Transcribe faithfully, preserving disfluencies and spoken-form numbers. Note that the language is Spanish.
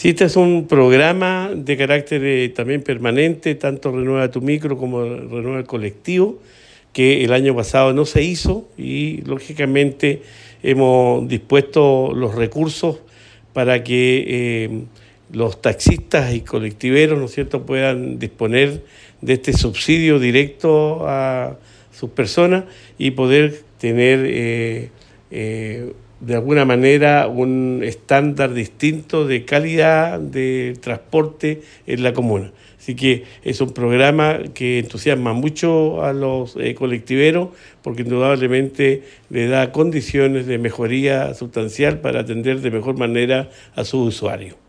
Sí, este es un programa de carácter eh, también permanente, tanto Renueva tu Micro como Renueva el Colectivo, que el año pasado no se hizo y lógicamente hemos dispuesto los recursos para que eh, los taxistas y colectiveros, ¿no es cierto?, puedan disponer de este subsidio directo a sus personas y poder tener eh, eh, de alguna manera un estándar distinto de calidad de transporte en la comuna. Así que es un programa que entusiasma mucho a los eh, colectiveros porque indudablemente le da condiciones de mejoría sustancial para atender de mejor manera a sus usuarios.